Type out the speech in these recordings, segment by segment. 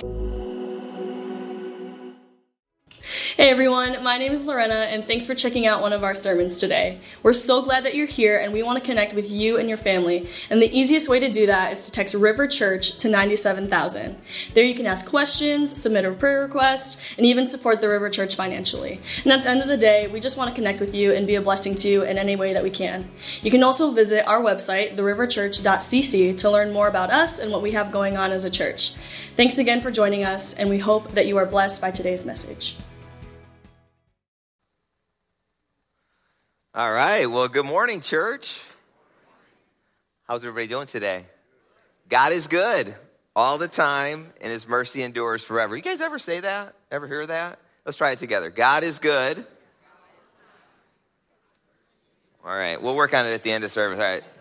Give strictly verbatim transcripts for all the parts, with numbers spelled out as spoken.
Hey everyone, my name is Lorena, and thanks for checking out one of our sermons today. We're so glad that you're here, and we want to connect with you and your family, and the easiest way to do that is to text River Church to nine seven thousand. There you can ask questions, submit a prayer request, and even support the River Church financially. And at the end of the day, we just want to connect with you and be a blessing to you in any way that we can. You can also visit our website, the river church dot c c, to learn more about us and what we have going on as a church. Thanks again for joining us, and we hope that you are blessed by today's message. All right, well, good morning, church. How's everybody doing today? God is good all the time, and his mercy endures forever. You guys ever say that? Ever hear that? Let's try it together. God is good. All right, we'll work on it at the end of service. All right.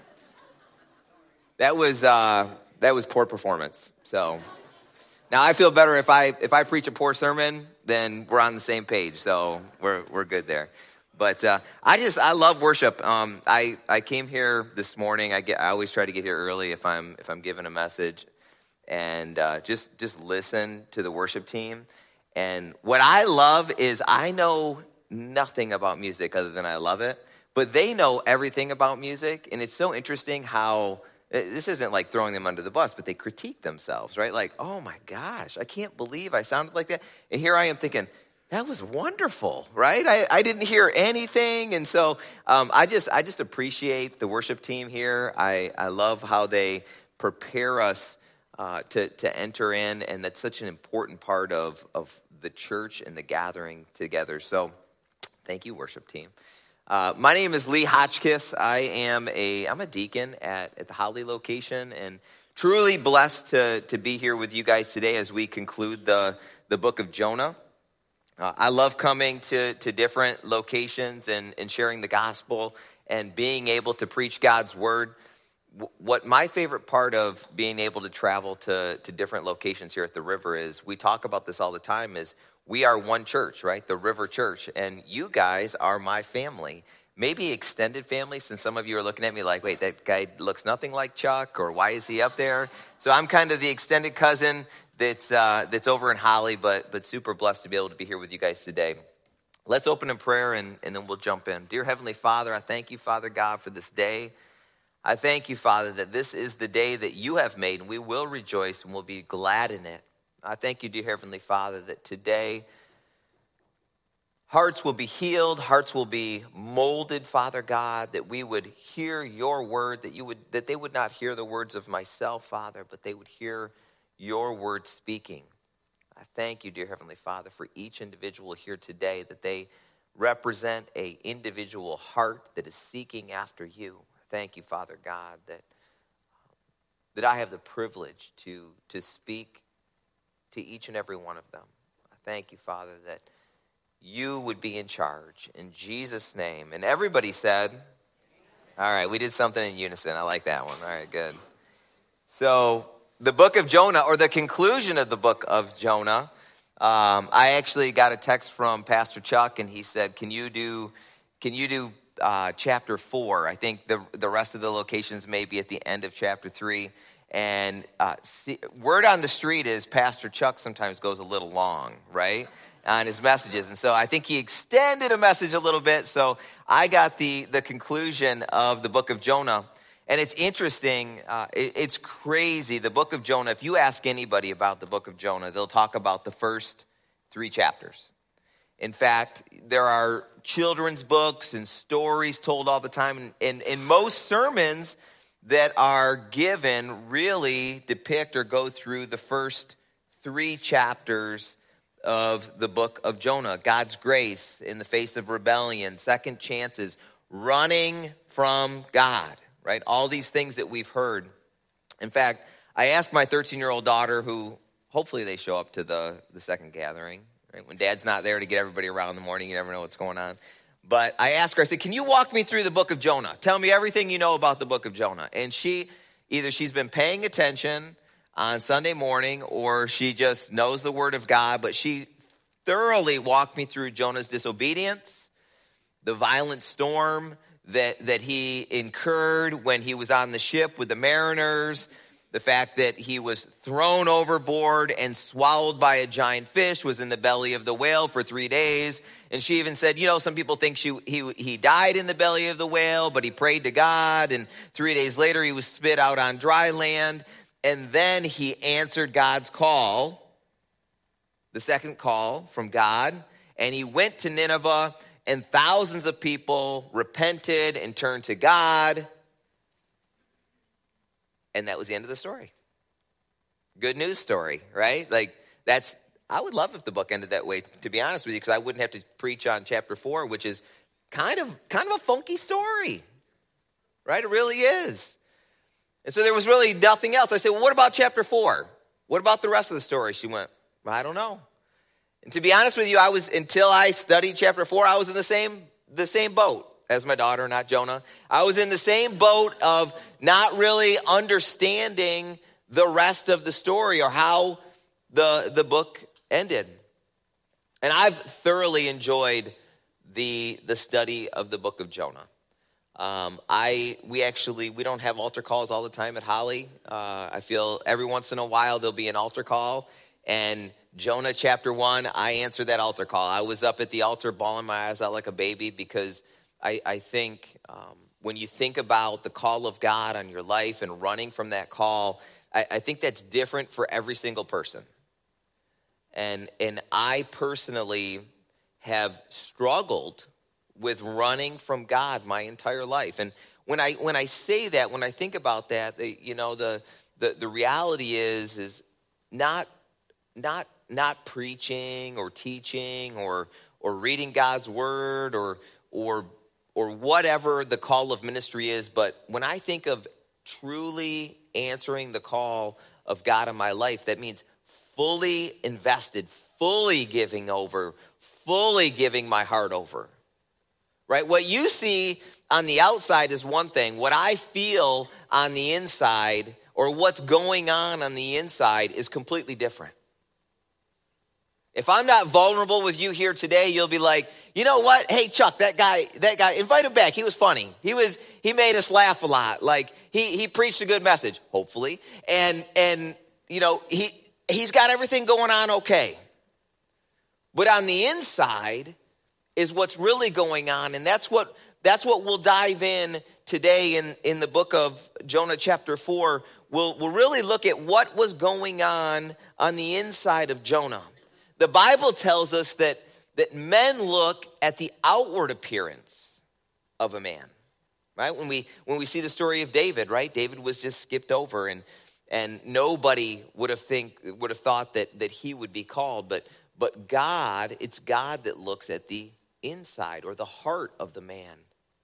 That was uh, that was poor performance. So now I feel better if I if I preach a poor sermon, then we're on the same page. So we're we're good there. But uh, I just, I love worship. Um, I, I came here this morning. I get, I always try to get here early if I'm if I'm giving a message, and uh, just just listen to the worship team. And what I love is I know nothing about music other than I love it, but they know everything about music, and it's so interesting how this isn't like throwing them under the bus, but they critique themselves, right? Like, oh my gosh, I can't believe I sounded like that. And here I am thinking, that was wonderful, right? I, I didn't hear anything, and so um, I just I just appreciate the worship team here. I, I love how they prepare us uh, to to enter in, and that's such an important part of of the church and the gathering together. So, thank you, worship team. Uh, my name is Lee Hotchkiss. I am a I'm a deacon at at the Holly location, and truly blessed to to be here with you guys today as we conclude the the book of Jonah. Uh, I love coming to, to different locations and, and sharing the gospel and being able to preach God's word. W- what my favorite part of being able to travel to, to different locations here at the River is, we talk about this all the time, is we are one church, right? The River Church. And you guys are my family. Maybe extended family, since some of you are looking at me like, wait, that guy looks nothing like Chuck, or why is he up there? So I'm kind of the extended cousin that's uh, that's over in Holly, but but super blessed to be able to be here with you guys today. Let's open in prayer, and, and then we'll jump in. Dear Heavenly Father, I thank you, Father God, for this day. I thank you, Father, that this is the day that you have made, and we will rejoice and we'll be glad in it. I thank you, dear Heavenly Father, that today hearts will be healed, hearts will be molded, Father God, that we would hear your word, that you would that they would not hear the words of myself, Father, but they would hear your word speaking. I thank you, dear Heavenly Father, for each individual here today, that they represent an individual heart that is seeking after you. Thank you, Father God, that that I have the privilege to, to speak to each and every one of them. I thank you, Father, that you would be in charge. In Jesus' name. And everybody said, all right, we did something in unison. I like that one. All right, good. So the book of Jonah, or the conclusion of the book of Jonah, um, I actually got a text from Pastor Chuck, and he said, can you do can you do uh, chapter four? I think the the rest of the locations may be at the end of chapter three. And uh, see, word on the street is Pastor Chuck sometimes goes a little long, right, on his messages. And so I think he extended a message a little bit. So I got the, the conclusion of the book of Jonah. And it's interesting, uh, it, it's crazy. The book of Jonah, if you ask anybody about the book of Jonah, they'll talk about the first three chapters. In fact, there are children's books and stories told all the time. And, and, and most sermons that are given really depict or go through the first three chapters of the book of Jonah. God's grace in the face of rebellion, second chances, running from God, right? All these things that we've heard. In fact, I asked my thirteen-year-old daughter, who hopefully they show up to the, the second gathering, right? When Dad's not there to get everybody around in the morning, you never know what's going on. But I asked her, I said, can you walk me through the book of Jonah? Tell me everything you know about the book of Jonah. And she, either she's been paying attention on Sunday morning, or she just knows the word of God, but she thoroughly walked me through Jonah's disobedience, the violent storm that, that he incurred when he was on the ship with the mariners, The fact that he was thrown overboard and swallowed by a giant fish, was in the belly of the whale for three days. And she even said, you know, some people think she, he, he died in the belly of the whale, but he prayed to God. And three days later, he was spit out on dry land. And then he answered God's call, the second call from God. And he went to Nineveh, and thousands of people repented and turned to God. And that was the end of the story. Good news story, right? Like, that's, I would love if the book ended that way, to be honest with you, because I wouldn't have to preach on chapter four, which is kind of kind of a funky story, right? It really is. And so there was really nothing else. I said, well, what about chapter four? What about the rest of the story? She went, I don't know. And to be honest with you, I was, until I studied chapter four, I was in the same the same boat as my daughter, not Jonah. I was in the same boat of not really understanding the rest of the story or how the, the book ended. And I've thoroughly enjoyed the, the study of the book of Jonah. Um, I we actually, we don't have altar calls all the time at Holly. Uh, I feel every once in a while there'll be an altar call. And Jonah chapter one, I answered that altar call. I was up at the altar bawling my eyes out like a baby because I, I think um, when you think about the call of God on your life and running from that call, I, I think that's different for every single person. And and I personally have struggled with running from God my entire life. And when I when I say that, when I think about that, the, you know, the, the the reality is is not not not preaching or teaching or or reading God's word or or or whatever the call of ministry is, but when I think of truly answering the call of God in my life, that means fully invested, fully giving over, fully giving my heart over, right? What you see on the outside is one thing. What I feel on the inside, or what's going on on the inside, is completely different. If I'm not vulnerable with you here today, you'll be like, you know what? Hey, Chuck, that guy, that guy, invite him back. He was funny. He was, he made us laugh a lot. Like he, he preached a good message, hopefully. And, and, you know, he, he's got everything going on okay. But on the inside is what's really going on. And that's what, that's what we'll dive in today in, in the book of Jonah chapter four. We'll, we'll really look at what was going on on the inside of Jonah. The Bible tells us that, that men look at the outward appearance of a man, right? When we when we see the story of David, right? David was just skipped over, and and nobody would have think would have thought that that he would be called, but but God, it's God that looks at the inside or the heart of the man.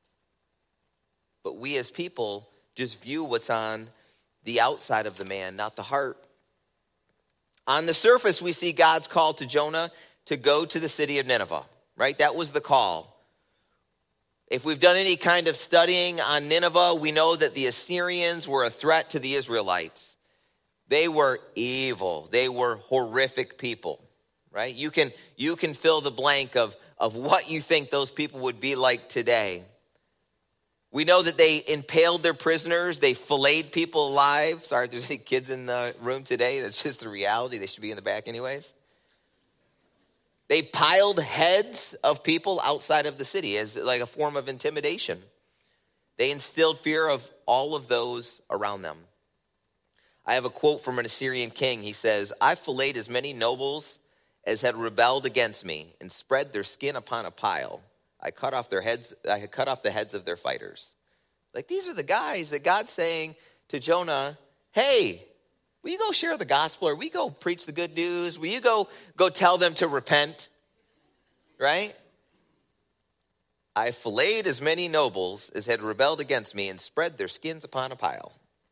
But we as people just view what's on the outside of the man, not the heart. On the surface, we see God's call to Jonah to go to the city of Nineveh, right? That was the call. If we've done any kind of studying on Nineveh, we know that the Assyrians were a threat to the Israelites. They were evil. They were horrific people, right? You can, you can fill the blank of, of what you think those people would be like today. We know that they impaled their prisoners. They filleted people alive. Sorry if there's any kids in the room today. That's just the reality. They should be in the back anyways. They piled heads of people outside of the city as like a form of intimidation. They instilled fear of all of those around them. I have a quote from an Assyrian king. He says, I filleted as many nobles as had rebelled against me and spread their skin upon a pile. I cut off their heads. I had cut off the heads of their fighters. Like, these are the guys that God's saying to Jonah, hey, will you go share the gospel, or will you go preach the good news? Will you go, go tell them to repent? Right? I filleted as many nobles as had rebelled against me and spread their skins upon a pile.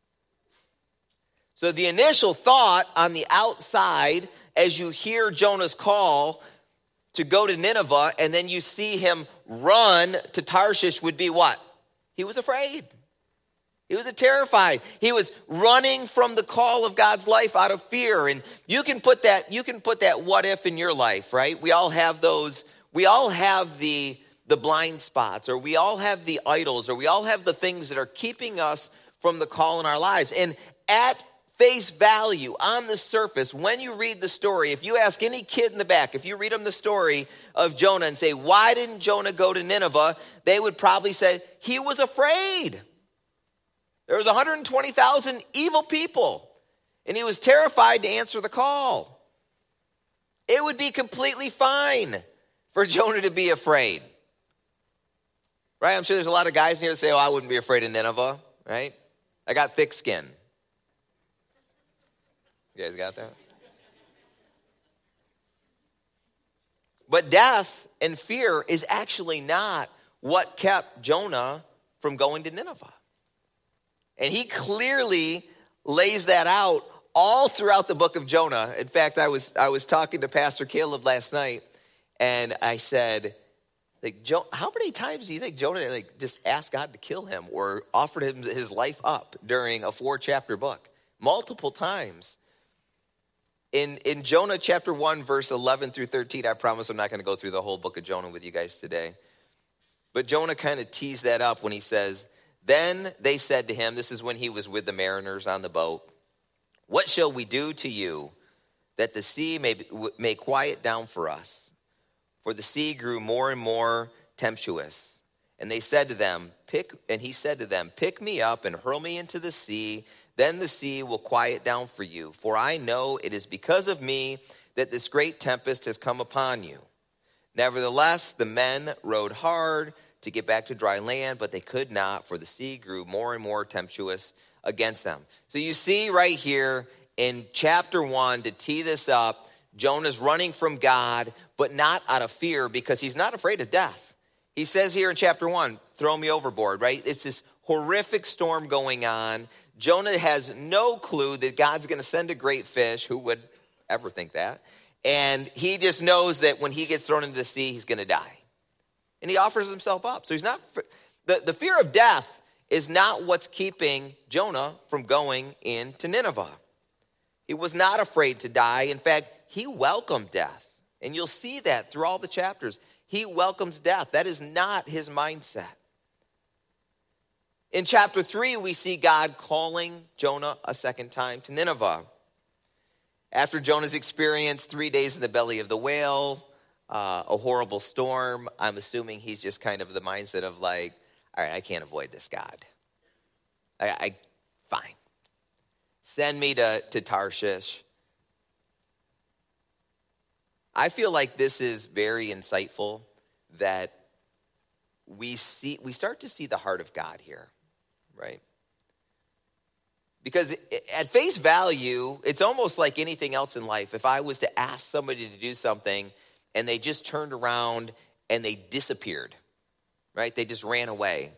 So the initial thought on the outside, as you hear Jonah's call to go to Nineveh, and then you see him run to Tarshish, would be what? He was afraid. He was terrified. He was running from the call of God's life out of fear. And you can put that, you can put that what if in your life, right? We all have those, we all have the, the blind spots, or we all have the idols, or we all have the things that are keeping us from the call in our lives. And at face value, on the surface, when you read the story, if you ask any kid in the back, if you read them the story of Jonah and say, why didn't Jonah go to Nineveh? They would probably say, he was afraid. There was one hundred twenty thousand evil people, and he was terrified to answer the call. It would be completely fine for Jonah to be afraid. Right? I'm sure there's a lot of guys in here that say, oh, I wouldn't be afraid of Nineveh, right? I got thick skin. You guys got that? But death and fear is actually not what kept Jonah from going to Nineveh. And he clearly lays that out all throughout the book of Jonah. In fact, I was I was talking to Pastor Caleb last night, and I said, like, Jo- how many times do you think Jonah like just asked God to kill him or offered him his life up during a four-chapter book? Multiple times. In in Jonah chapter one, verse eleven through thirteen, I promise I'm not going to go through the whole book of Jonah with you guys today. But Jonah kind of teased that up when he says, then they said to him, this is when he was with the mariners on the boat, what shall we do to you that the sea may, may quiet down for us? For the sea grew more and more tempestuous. And they said to them, pick, and he said to them, pick me up and hurl me into the sea. Then the sea will quiet down for you. For I know it is because of me that this great tempest has come upon you. Nevertheless, the men rowed hard to get back to dry land, but they could not, for the sea grew more and more tempestuous against them. So you see right here in chapter one, to tee this up, Jonah's running from God, but not out of fear because he's not afraid of death. He says here in chapter one, throw me overboard, right? It's this horrific storm going on. Jonah has no clue that God's going to send a great fish. Who would ever think that? And he just knows that when he gets thrown into the sea, he's going to die. And he offers himself up. So he's not, the, the fear of death is not what's keeping Jonah from going into Nineveh. He was not afraid to die. In fact, he welcomed death. And you'll see that through all the chapters. He welcomes death. That is not his mindset. In chapter three, we see God calling Jonah a second time to Nineveh. After Jonah's experienced three days in the belly of the whale, uh, a horrible storm, I'm assuming he's just kind of the mindset of like, all right, I can't avoid this God. I, I fine. Send me to, to Tarshish. I feel like this is very insightful that we see we start to see the heart of God here, right? Because at face value, it's almost like anything else in life. If I was to ask somebody to do something and they just turned around and they disappeared, right? They just ran away.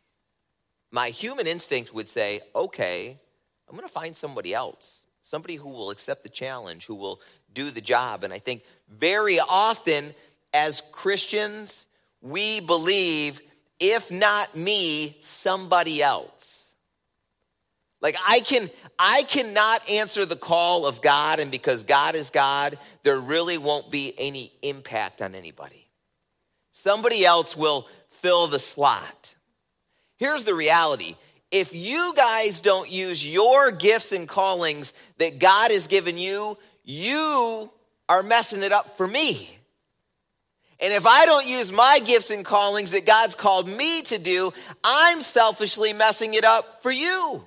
My human instinct would say, okay, I'm going to find somebody else, somebody who will accept the challenge, who will do the job. And I think very often as Christians, we believe, if not me, somebody else. Like I can, I cannot answer the call of God, and because God is God, there really won't be any impact on anybody. Somebody else will fill the slot. Here's the reality. If you guys don't use your gifts and callings that God has given you, you are messing it up for me. And if I don't use my gifts and callings that God's called me to do, I'm selfishly messing it up for you.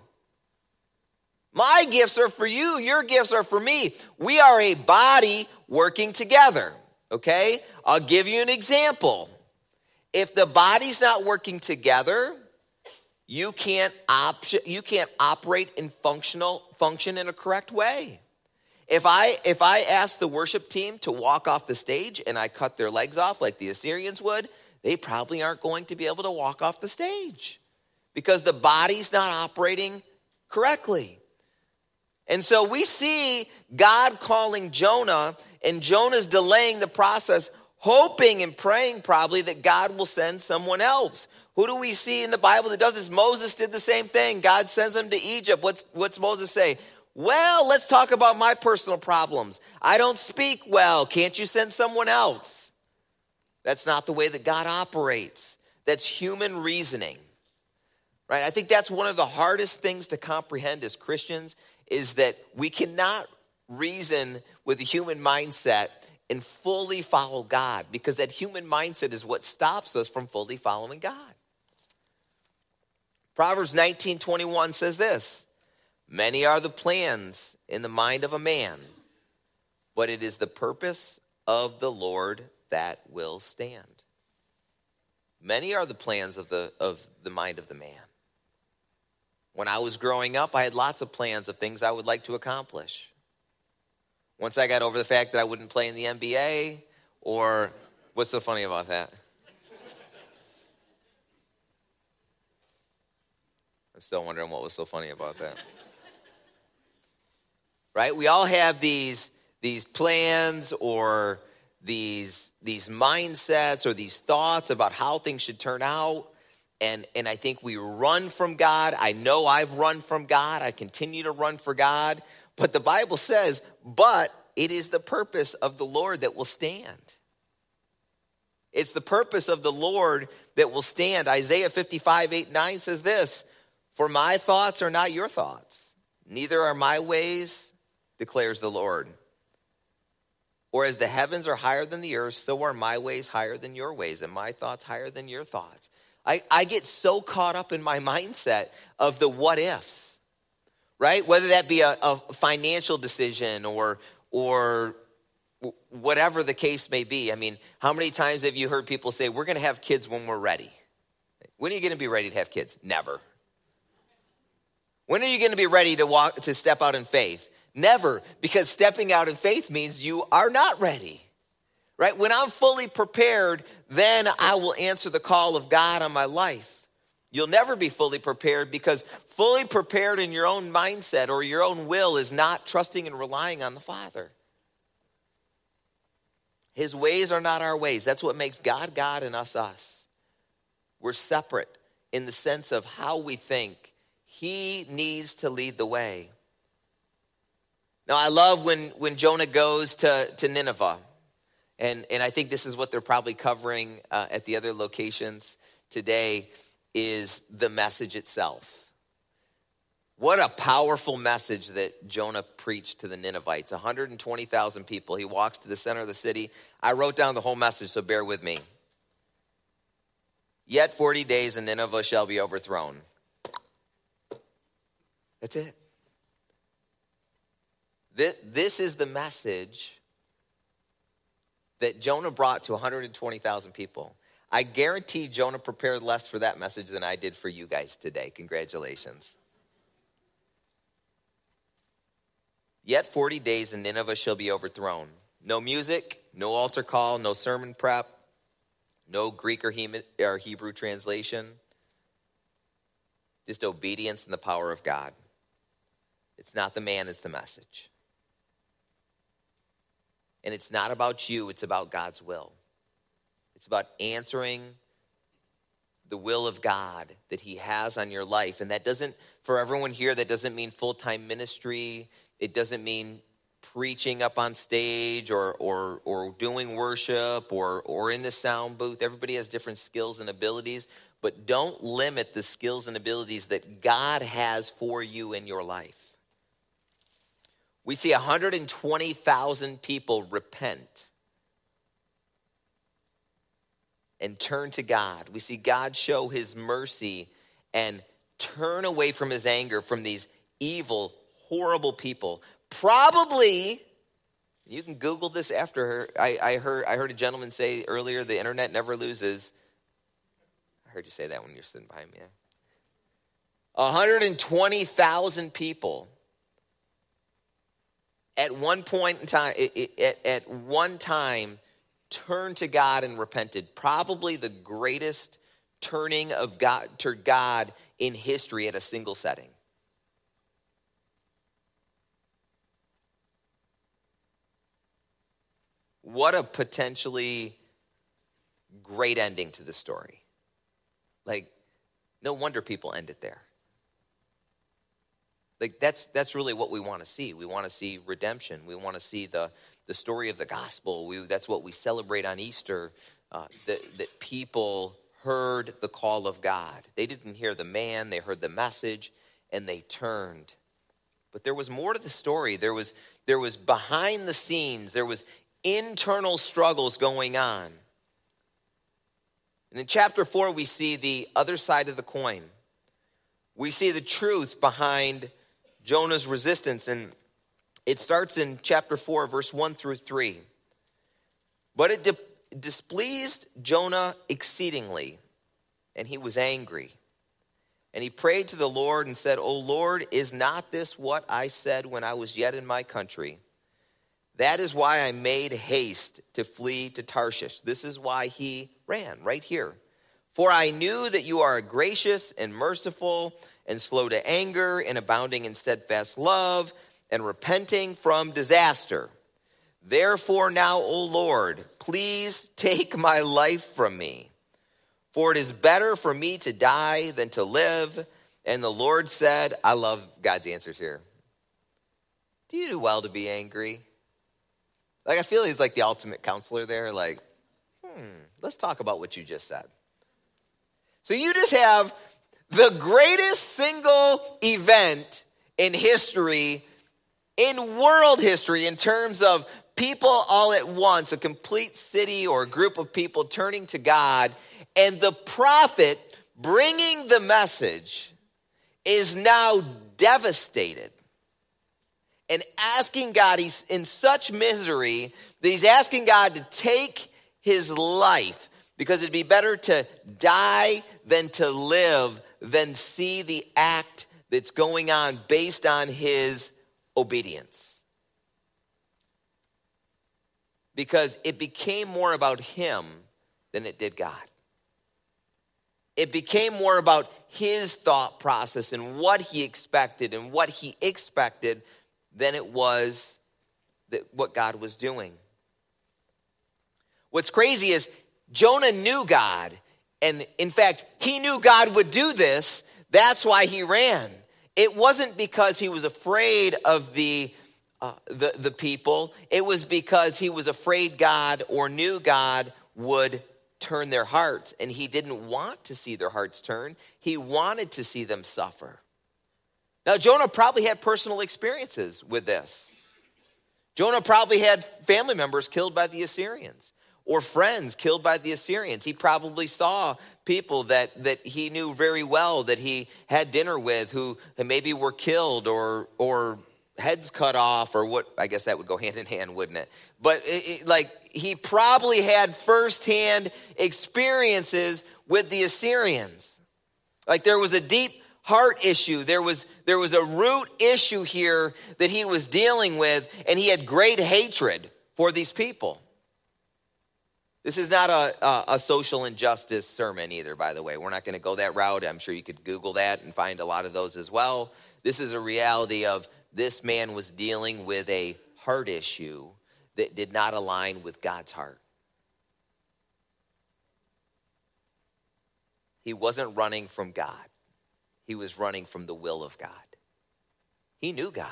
My gifts are for you. Your gifts are for me. We are a body working together, okay? I'll give you an example. If the body's not working together, you can't op- you can't operate in functional function in a correct way. If I if I ask the worship team to walk off the stage and I cut their legs off like the Assyrians would, they probably aren't going to be able to walk off the stage because the body's not operating correctly. And so we see God calling Jonah, and Jonah's delaying the process, hoping and praying probably that God will send someone else. Who do we see in the Bible that does this? Moses did the same thing. God sends him to Egypt. What's, what's Moses say? Well, let's talk about my personal problems. I don't speak well. Can't you send someone else? That's not the way that God operates. That's human reasoning. Right? I think that's one of the hardest things to comprehend as Christians is that we cannot reason with a human mindset and fully follow God, because that human mindset is what stops us from fully following God. Proverbs nineteen twenty-one says this, many are the plans in the mind of a man, but it is the purpose of the Lord that will stand. Many are the plans of the of the mind of the man. When I was growing up, I had lots of plans of things I would like to accomplish. Once I got over the fact that I wouldn't play in the N B A, or what's so funny about that? I'm still wondering what was so funny about that. Right? We all have these, these plans or these, these mindsets or these thoughts about how things should turn out. And, and I think we run from God. I know I've run from God. I continue to run for God. But the Bible says, but it is the purpose of the Lord that will stand. It's the purpose of the Lord that will stand. Isaiah fifty-five, eight, nine says this, for my thoughts are not your thoughts, neither are my ways, declares the Lord. Or as the heavens are higher than the earth, so are my ways higher than your ways, and my thoughts higher than your thoughts. I, I get so caught up in my mindset of the what ifs, right? Whether that be a, a financial decision or or whatever the case may be. I mean, how many times have you heard people say, we're going to have kids when we're ready? When are you going to be ready to have kids? Never. When are you going to be ready to walk, to step out in faith? Never, because stepping out in faith means you are not ready. Right? When I'm fully prepared, then I will answer the call of God on my life. You'll never be fully prepared, because fully prepared in your own mindset or your own will is not trusting and relying on the Father. His ways are not our ways. That's what makes God God and us us. We're separate in the sense of how we think. He needs to lead the way. Now, I love when, when Jonah goes to, to Nineveh. And, and I think this is what they're probably covering uh, at the other locations today, is the message itself. What a powerful message that Jonah preached to the Ninevites. one hundred twenty thousand people. He walks to the center of the city. I wrote down the whole message, so bear with me. Yet forty days and Nineveh shall be overthrown. That's it. This, this is the message that Jonah brought to one hundred twenty thousand people. I guarantee Jonah prepared less for that message than I did for you guys today. Congratulations. Yet forty days and Nineveh shall be overthrown. No music, no altar call, no sermon prep, no Greek or Hebrew translation. Just obedience and the power of God. It's not the man, it's the message. And it's not about you, it's about God's will. It's about answering the will of God that he has on your life. And that doesn't, for everyone here, that doesn't mean full-time ministry. It doesn't mean preaching up on stage or or or doing worship or or in the sound booth. Everybody has different skills and abilities, but don't limit the skills and abilities that God has for you in your life. We see one hundred twenty thousand people repent and turn to God. We see God show his mercy and turn away from his anger from these evil, horrible people. Probably, you can Google this after her. I, I heard I heard a gentleman say earlier, the internet never loses. I heard you say that when you're sitting behind me. one hundred twenty thousand people at one point in time, at, at one time, turned to God and repented. Probably the greatest turning of God to God in history at a single setting. What a potentially great ending to the story. Like, no wonder people end it there. Like, that's that's really what we want to see. We want to see redemption. We want to see the, the story of the gospel. We, that's what we celebrate on Easter, uh, that, that people heard the call of God. They didn't hear the man, they heard the message, and they turned. But there was more to the story. There was, there was behind the scenes. There was internal struggles going on. And in chapter four, we see the other side of the coin. We see the truth behind Jonah's resistance. And it starts in chapter four, verse one through three. But it di- displeased Jonah exceedingly, and he was angry. And he prayed to the Lord and said, O Lord, is not this what I said when I was yet in my country? That is why I made haste to flee to Tarshish. This is why he ran right here. For I knew that you are gracious and merciful and slow to anger and abounding in steadfast love and repenting from disaster. Therefore now, O Lord, please take my life from me. For it is better for me to die than to live. And the Lord said, I love God's answers here. Do you do well to be angry? Like, I feel he's like the ultimate counselor there. Like, hmm, let's talk about what you just said. So you just have the greatest single event in history, in world history, in terms of people all at once, a complete city or a group of people turning to God. And the prophet bringing the message is now devastated and asking God, he's in such misery that he's asking God to take his life because it'd be better to die than to live than see the act that's going on based on his obedience. Because it became more about him than it did God. It became more about his thought process and what he expected and what he expected than it was that what God was doing. What's crazy is Jonah knew God. And in fact, he knew God would do this. That's why he ran. It wasn't because he was afraid of the, uh, the, the people. It was because he was afraid God or knew God would turn their hearts, and he didn't want to see their hearts turn. He wanted to see them suffer. Now, Jonah probably had personal experiences with this. Jonah probably had family members killed by the Assyrians or friends killed by the Assyrians. He probably saw people that, that he knew very well, that he had dinner with, who maybe were killed or or heads cut off, or what. I guess that would go hand in hand, wouldn't it? But it, it, like he probably had firsthand experiences with the Assyrians. Like there was a deep heart issue. There was there was a root issue here that he was dealing with, and he had great hatred for these people. This is not a, a, a social injustice sermon either, by the way. We're not going to go that route. I'm sure you could Google that and find a lot of those as well. This is a reality of this man was dealing with a heart issue that did not align with God's heart. He wasn't running from God. He was running from the will of God. He knew God.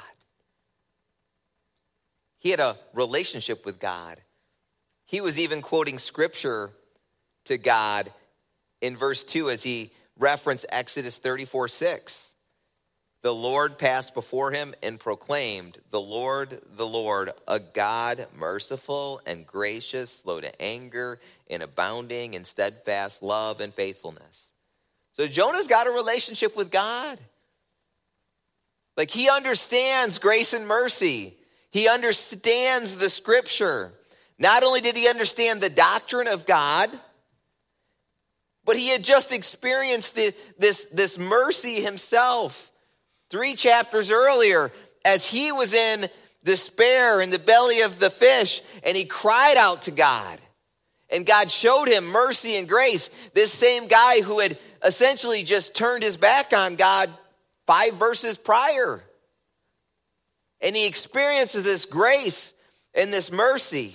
He had a relationship with God. He was even quoting scripture to God in verse two as he referenced Exodus thirty-four six. The Lord passed before him and proclaimed, the Lord, the Lord, a God merciful and gracious, slow to anger, and abounding in steadfast love and faithfulness. So Jonah's got a relationship with God. Like he understands grace and mercy. He understands the scripture. Not only did he understand the doctrine of God, but he had just experienced the, this, this mercy himself. Three chapters earlier, as he was in despair in the belly of the fish, and he cried out to God. And God showed him mercy and grace. This same guy who had essentially just turned his back on God five verses prior. And he experiences this grace and this mercy.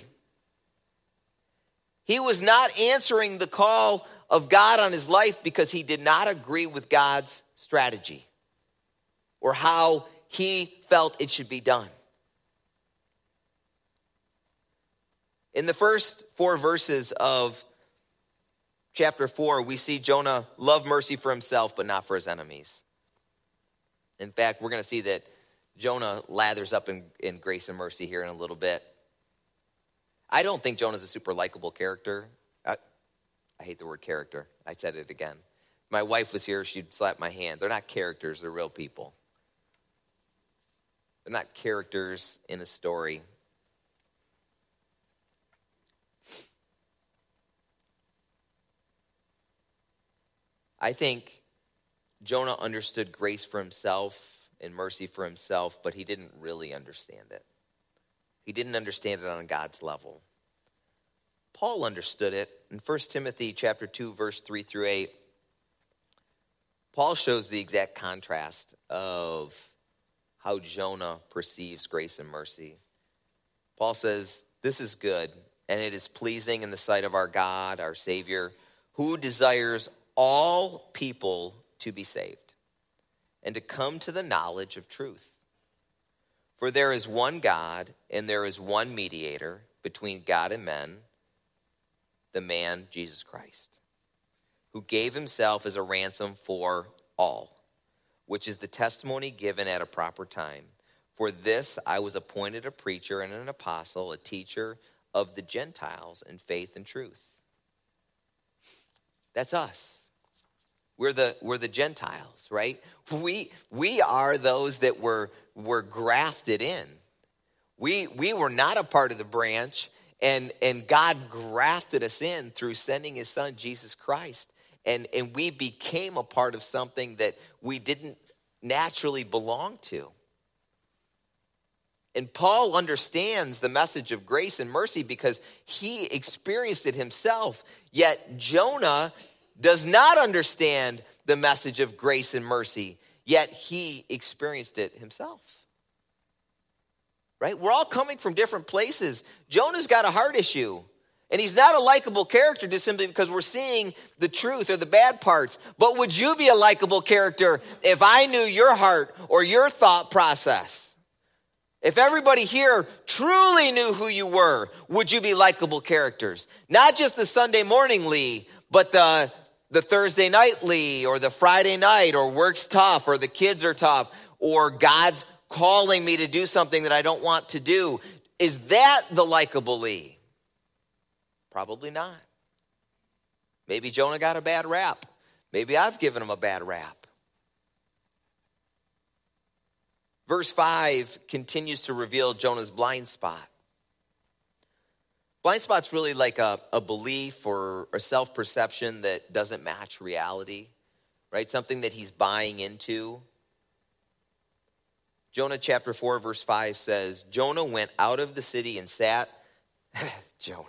He was not answering the call of God on his life because he did not agree with God's strategy or how he felt it should be done. In the first four verses of chapter four, we see Jonah love mercy for himself, but not for his enemies. In fact, we're going to see that Jonah lathers up in, in grace and mercy here in a little bit. I don't think Jonah's a super likable character. I, I hate the word character. I said it again. If my wife was here, she'd slap my hand. They're not characters, they're real people. They're not characters in a story. I think Jonah understood grace for himself and mercy for himself, but he didn't really understand it. He didn't understand it on God's level. Paul understood it. In First Timothy chapter two, verse three through eight, Paul shows the exact contrast of how Jonah perceives grace and mercy. Paul says, "This is good, and it is pleasing in the sight of our God, our Savior, who desires all people to be saved and to come to the knowledge of truth. For there is one God, and there is one mediator between God and men, the man Jesus Christ, who gave himself as a ransom for all, which is the testimony given at a proper time. For this I was appointed a preacher and an apostle, a teacher of the Gentiles in faith and truth." That's us. We're the we're the Gentiles, right? We we are those that were were grafted in. We we were not a part of the branch, and and God grafted us in through sending his son Jesus Christ. And and we became a part of something that we didn't naturally belong to. And Paul understands the message of grace and mercy because he experienced it himself. Yet Jonah does not understand the message of grace and mercy, yet he experienced it himself. Right? We're all coming from different places. Jonah's got a heart issue, and he's not a likable character just simply because we're seeing the truth or the bad parts. But would you be a likable character if I knew your heart or your thought process? If everybody here truly knew who you were, would you be likable characters? Not just the Sunday morning Lee, but the the Thursday night Lee, or the Friday night, or work's tough, or the kids are tough, or God's calling me to do something that I don't want to do. Is that the likable Lee? Probably not. Maybe Jonah got a bad rap. Maybe I've given him a bad rap. Verse five continues to reveal Jonah's blind spot. Blind spot's really like a, a belief or a self-perception that doesn't match reality, right? Something that he's buying into. Jonah chapter four, verse five says, Jonah went out of the city and sat. Jonah.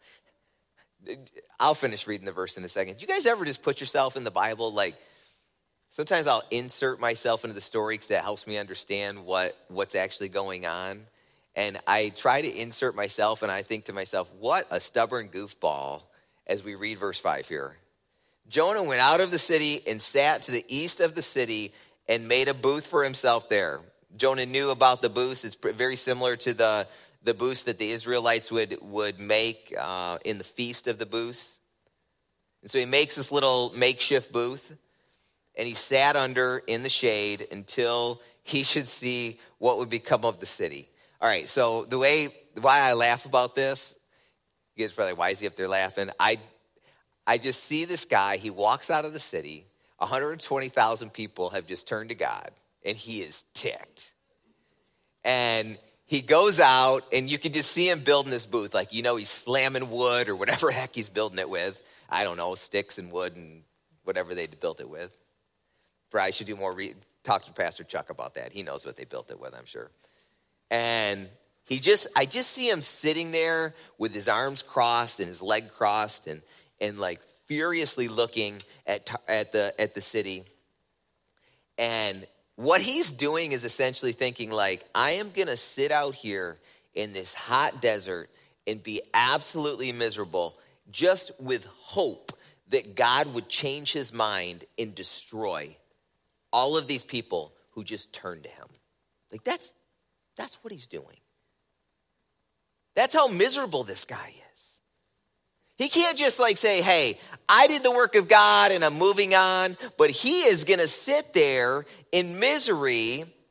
I'll finish reading the verse in a second. Do you guys ever just put yourself in the Bible? Like, sometimes I'll insert myself into the story because that helps me understand what, what's actually going on. And I try to insert myself, and I think to myself, what a stubborn goofball, as we read verse five here. Jonah went out of the city and sat to the east of the city and made a booth for himself there. Jonah knew about the booths. It's very similar to the, the booths that the Israelites would, would make uh, in the Feast of the Booths. And so he makes this little makeshift booth, and he sat under in the shade until he should see what would become of the city. All right, so the way, why I laugh about this, you guys are probably, why is he up there laughing? I I just see this guy, he walks out of the city, one hundred twenty thousand people have just turned to God, and he is ticked. And he goes out, and you can just see him building this booth, like, you know, he's slamming wood or whatever heck he's building it with. I don't know, sticks and wood and whatever they built it with. Probably should do more, re- talk to Pastor Chuck about that. He knows what they built it with, I'm sure. And he just, I just see him sitting there with his arms crossed and his leg crossed and, and like furiously looking at, at the, at the city. And what he's doing is essentially thinking like, I am going to sit out here in this hot desert and be absolutely miserable just with hope that God would change his mind and destroy all of these people who just turned to him. Like that's, That's what he's doing. That's how miserable this guy is. He can't just like say, hey, I did the work of God and I'm moving on. But he is going to sit there in misery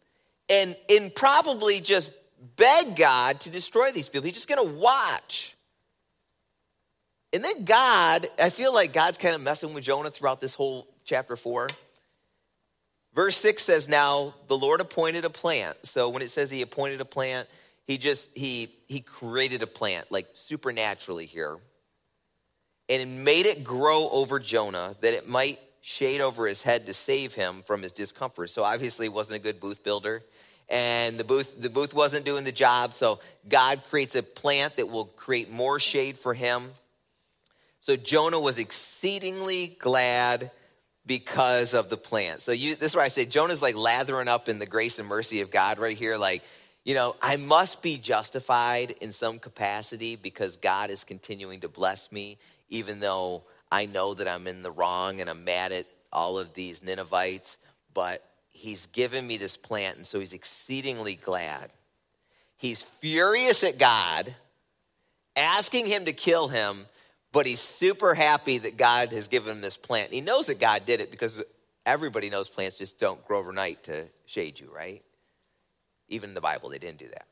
and, and probably just beg God to destroy these people. He's just going to watch. And then God, I feel like God's kind of messing with Jonah throughout this whole chapter four. Verse six says, now the Lord appointed a plant. So when it says he appointed a plant, he just, he he created a plant, like supernaturally here. And it made it grow over Jonah that it might shade over his head to save him from his discomfort. So obviously he wasn't a good booth builder. And the booth, the booth wasn't doing the job. So God creates a plant that will create more shade for him. So Jonah was exceedingly glad because of the plant. So you, this is where I say Jonah's like lathering up in the grace and mercy of God right here. Like, you know, I must be justified in some capacity because God is continuing to bless me, even though I know that I'm in the wrong and I'm mad at all of these Ninevites. But he's given me this plant, and so he's exceedingly glad. He's furious at God, asking him to kill him, but he's super happy that God has given him this plant. He knows that God did it because everybody knows plants just don't grow overnight to shade you, right? Even in the Bible, they didn't do that.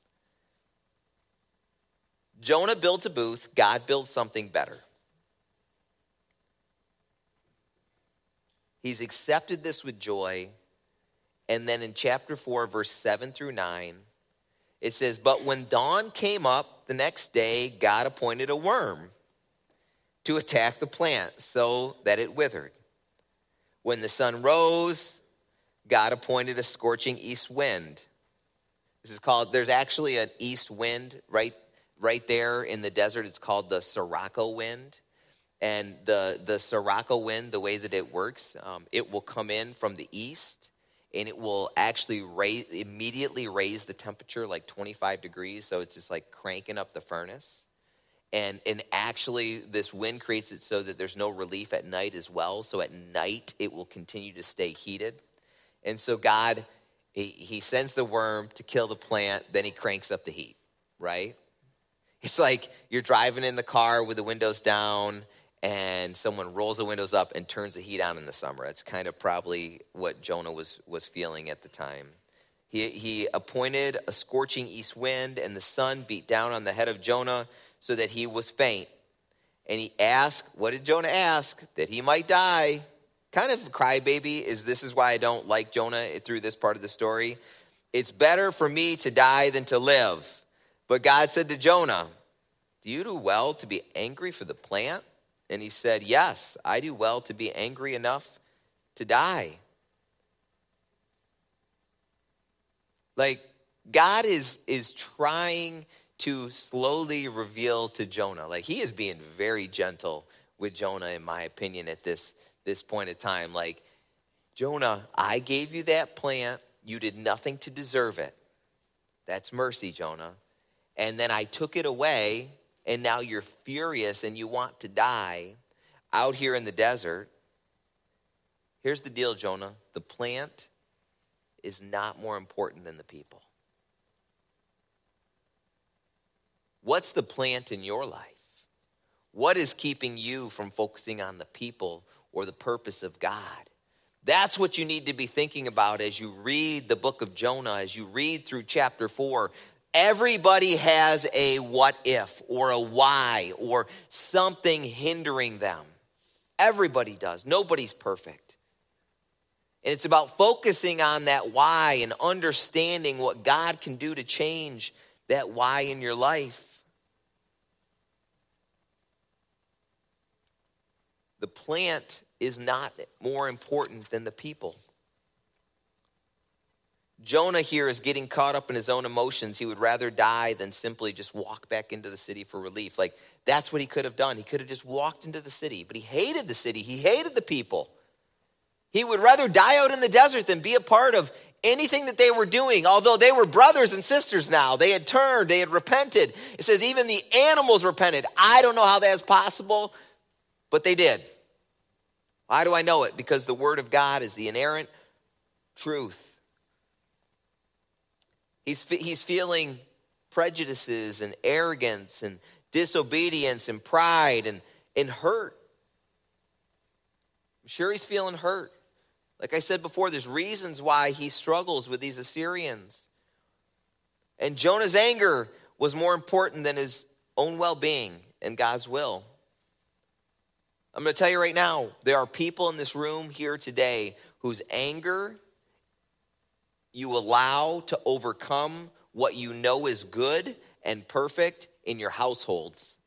Jonah builds a booth. God builds something better. He's accepted this with joy. And then in chapter four, verse seven through nine, it says, but when dawn came up the next day, God appointed a worm to attack the plant so that it withered. When the sun rose, God appointed a scorching east wind. This is called, there's actually an east wind right, right there in the desert. It's called the Sirocco wind. And the, the Sirocco wind, the way that it works, um, it will come in from the east, and it will actually raise, immediately raise the temperature like twenty-five degrees. So it's just like cranking up the furnace. And, and actually, this wind creates it so that there's no relief at night as well. So at night, it will continue to stay heated. And so God, he, he sends the worm to kill the plant, then he cranks up the heat, right? It's like you're driving in the car with the windows down, and someone rolls the windows up and turns the heat on in the summer. That's kind of probably what Jonah was, was feeling at the time. He, he appointed a scorching east wind, and the sun beat down on the head of Jonah, so that he was faint. And he asked, what did Jonah ask? That he might die. Kind of a crybaby is this is why I don't like Jonah through this part of the story. It's better for me to die than to live. But God said to Jonah, do you do well to be angry for the plant? And he said, yes, I do well to be angry enough to die. Like, God is, is trying to slowly reveal to Jonah. Like, he is being very gentle with Jonah, in my opinion, at this, this point in time. Like, Jonah, I gave you that plant. You did nothing to deserve it. That's mercy, Jonah. And then I took it away, and now you're furious and you want to die out here in the desert. Here's the deal, Jonah. The plant is not more important than the people. What's the plant in your life? What is keeping you from focusing on the people or the purpose of God? That's what you need to be thinking about as you read the book of Jonah, as you read through chapter four. Everybody has a what if or a why or something hindering them. Everybody does. Nobody's perfect. And it's about focusing on that why and understanding what God can do to change that why in your life. The plant is not more important than the people. Jonah here is getting caught up in his own emotions. He would rather die than simply just walk back into the city for relief. Like, that's what he could have done. He could have just walked into the city, but he hated the city. He hated the people. He would rather die out in the desert than be a part of anything that they were doing, although they were brothers and sisters now. They had turned, they had repented. It says even the animals repented. I don't know how that is possible, but they did. Why do I know it? Because the word of God is the inerrant truth. He's, he's feeling prejudices and arrogance and disobedience and pride and, and hurt. I'm sure he's feeling hurt. Like I said before, there's reasons why he struggles with these Assyrians. And Jonah's anger was more important than his own well-being and God's will. I'm going to tell you right now, there are people in this room here today whose anger you allow to overcome what you know is good and perfect in your households.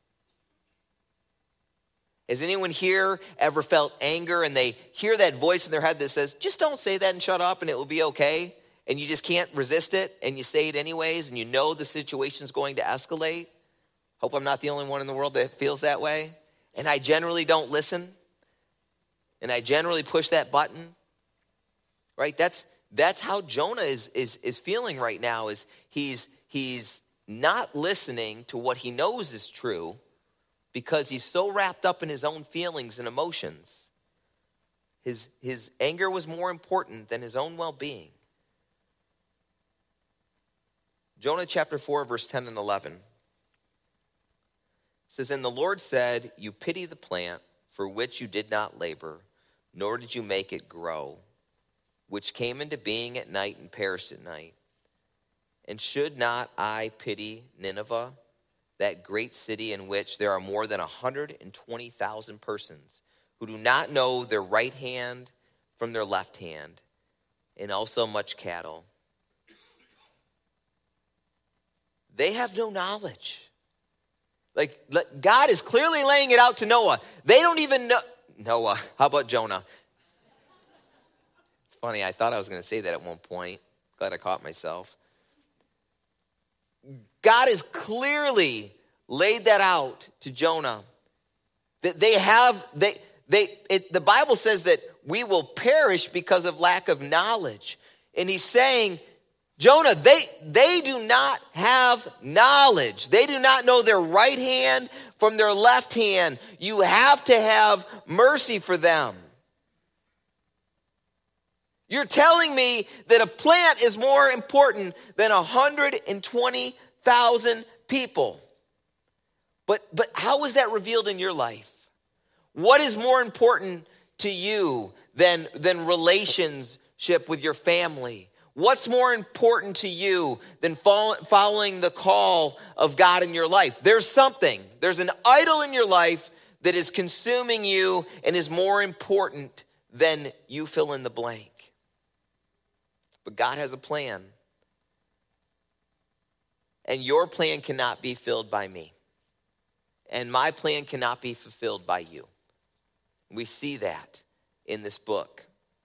Has anyone here ever felt anger and they hear that voice in their head that says, just don't say that and shut up and it will be okay? And you just can't resist it and you say it anyways and you know the situation's going to escalate? Hope I'm not the only one in the world that feels that way. And I generally don't listen. And I generally push that button. Right? That's that's how Jonah is is is feeling right now. Is he's he's not listening to what he knows is true because he's so wrapped up in his own feelings and emotions. His his anger was more important than his own well-being. Jonah chapter four, verse ten and eleven. Says, and the Lord said, you pity the plant for which you did not labor, nor did you make it grow, which came into being at night and perished at night. And should not I pity Nineveh, that great city in which there are more than one hundred twenty thousand persons who do not know their right hand from their left hand, and also much cattle? They have no knowledge. Like, God is clearly laying it out to Noah. They don't even know. Noah, how about Jonah? It's funny, I thought I was going to say that at one point. Glad I caught myself. God has clearly laid that out to Jonah. That they have, they, they, it, the Bible says that we will perish because of lack of knowledge. And he's saying, Jonah, they, they do not have knowledge. They do not know their right hand from their left hand. You have to have mercy for them. You're telling me that a plant is more important than one hundred twenty thousand people. But, but how is that revealed in your life? What is more important to you than, than relationship with your family? What's more important to you than following the call of God in your life? There's something. There's an idol in your life that is consuming you and is more important than you fill in the blank. But God has a plan. And your plan cannot be filled by me. And my plan cannot be fulfilled by you. We see that in this book.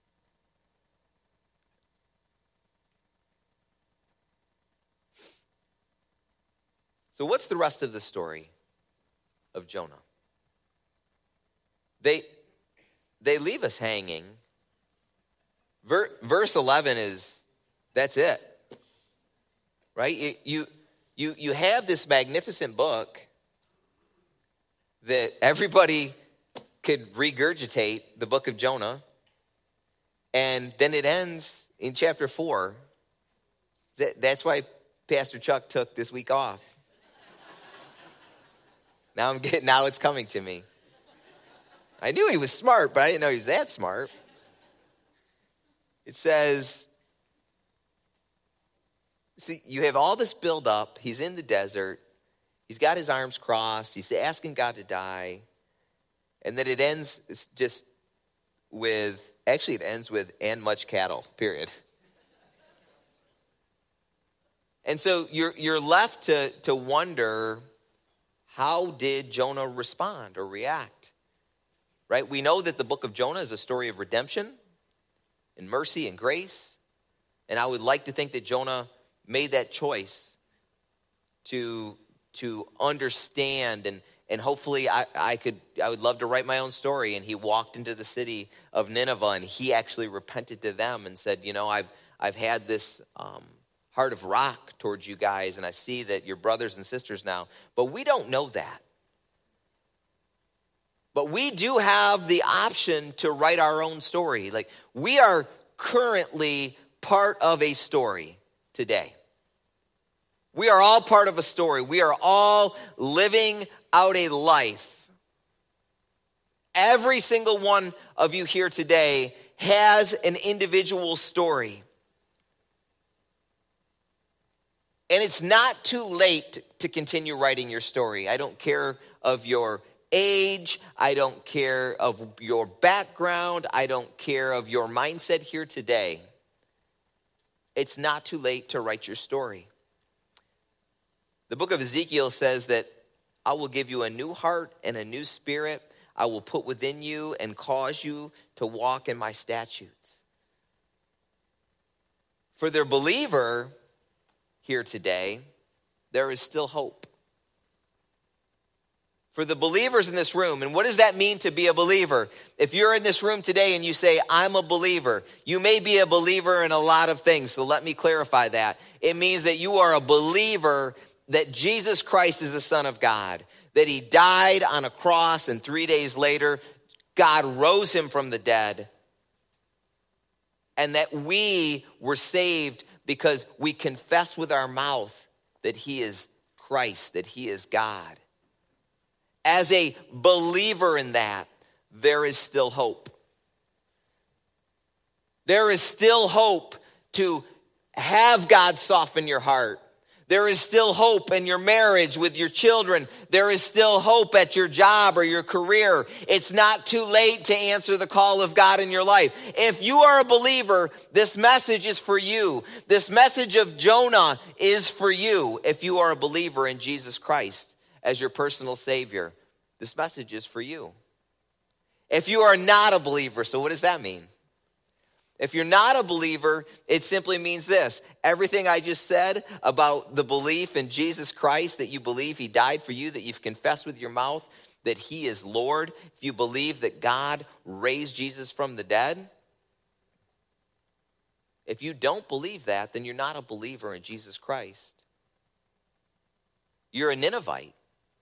So what's the rest of the story of Jonah? They, they leave us hanging. Ver, verse eleven is, that's it. Right? You, you, you, you have this magnificent book that everybody could regurgitate, the book of Jonah. And then it ends in chapter four. That, that's why Pastor Chuck took this week off. Now I'm getting, now it's coming to me. I knew he was smart, but I didn't know he was that smart. It says, see, you have all this build up. He's in the desert. He's got his arms crossed. He's asking God to die. And then it ends it's just with, actually it ends with, and much cattle, period. And so you're you're left to, to wonder, how did Jonah respond or react? Right? We know that the book of Jonah is a story of redemption and mercy and grace. And I would like to think that Jonah made that choice to, to understand and, and hopefully I, I could I would love to write my own story. And he walked into the city of Nineveh and he actually repented to them and said, you know, I've I've had this um, heart of rock towards you guys, and I see that you're brothers and sisters now. But we don't know that. But we do have the option to write our own story. Like, we are currently part of a story today. We are all part of a story. We are all living out a life. Every single one of you here today has an individual story. And it's not too late to continue writing your story. I don't care of your age. I don't care of your background. I don't care of your mindset here today. It's not too late to write your story. The book of Ezekiel says that I will give you a new heart and a new spirit. I will put within you and cause you to walk in my statutes. For their believer here today, there is still hope. For the believers in this room, and what does that mean to be a believer? If you're in this room today and you say, I'm a believer, you may be a believer in a lot of things, so let me clarify that. It means that you are a believer that Jesus Christ is the Son of God, that he died on a cross and three days later, God rose him from the dead, and that we were saved because we confess with our mouth that he is Christ, that he is God. As a believer in that, there is still hope. There is still hope to have God soften your heart. There is still hope in your marriage with your children. There is still hope at your job or your career. It's not too late to answer the call of God in your life. If you are a believer, this message is for you. This message of Jonah is for you. If you are a believer in Jesus Christ as your personal Savior, this message is for you. If you are not a believer, so what does that mean? If you're not a believer, it simply means this. Everything I just said about the belief in Jesus Christ, that you believe he died for you, that you've confessed with your mouth that he is Lord, if you believe that God raised Jesus from the dead, if you don't believe that, then you're not a believer in Jesus Christ. You're a Ninevite.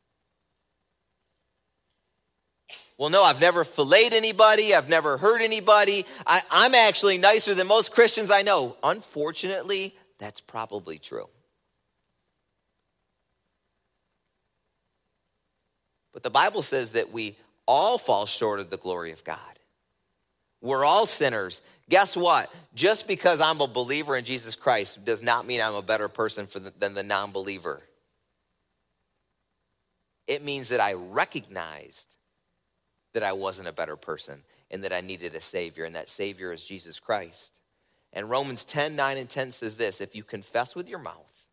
Well, no, I've never filleted anybody. I've never hurt anybody. I, I'm actually nicer than most Christians I know. Unfortunately, that's probably true. But the Bible says that we all fall short of the glory of God. We're all sinners. Guess what? Just because I'm a believer in Jesus Christ does not mean I'm a better person for the, than the non-believer. It means that I recognized that I wasn't a better person and that I needed a Savior, and that Savior is Jesus Christ. And Romans ten, nine and ten says this: if you confess with your mouth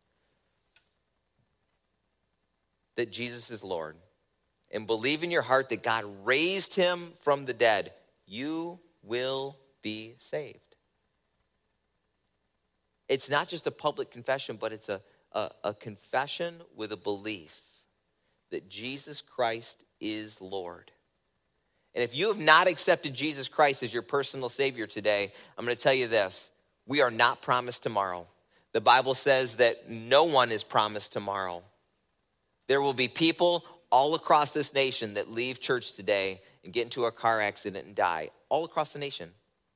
that Jesus is Lord and believe in your heart that God raised him from the dead, you will be saved. It's not just a public confession, but it's a, a, a confession with a belief that Jesus Christ is Lord. And if you have not accepted Jesus Christ as your personal Savior today, I'm going to tell you this. We are not promised tomorrow. The Bible says that no one is promised tomorrow. There will be people all across this nation that leave church today and get into a car accident and die. All across the nation.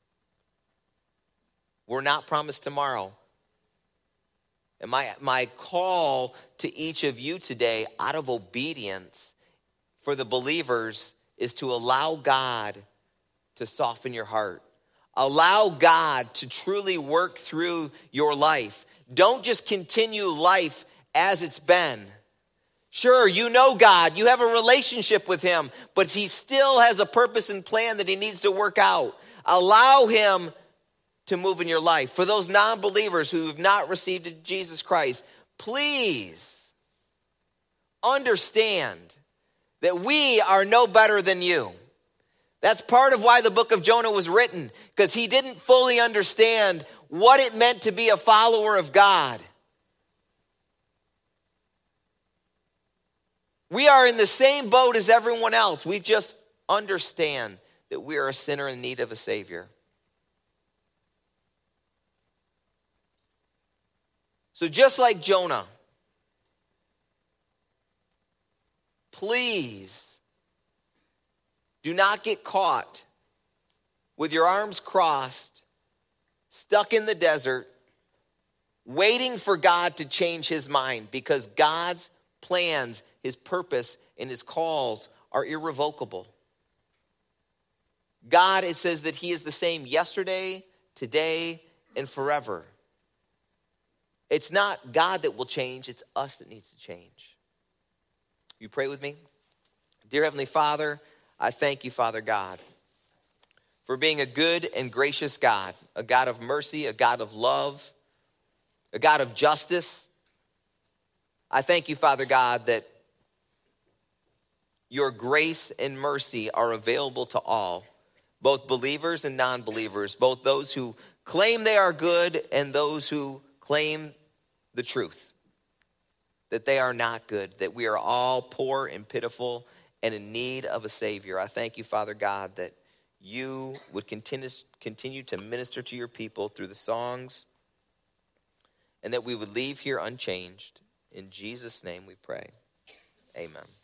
We're not promised tomorrow. And my, my call to each of you today, out of obedience for the believers, is to allow God to soften your heart. Allow God to truly work through your life. Don't just continue life as it's been. Sure, you know God, you have a relationship with him, but he still has a purpose and plan that he needs to work out. Allow him to move in your life. For those non-believers who have not received Jesus Christ, please understand that we are no better than you. That's part of why the book of Jonah was written, because he didn't fully understand what it meant to be a follower of God. We are in the same boat as everyone else. We just understand that we are a sinner in need of a Savior. So just like Jonah, please do not get caught with your arms crossed, stuck in the desert, waiting for God to change his mind, because God's plans, his purpose, and his calls are irrevocable. God, it says that he is the same yesterday, today, and forever. It's not God that will change, it's us that needs to change. You pray with me? Dear Heavenly Father, I thank you, Father God, for being a good and gracious God, a God of mercy, a God of love, a God of justice. I thank you, Father God, that your grace and mercy are available to all, both believers and non-believers, both those who claim they are good and those who claim the truth, that they are not good, that we are all poor and pitiful and in need of a Savior. I thank you, Father God, that you would continue, continue to minister to your people through the songs, and that we would leave here unchanged. In Jesus' name we pray. Amen.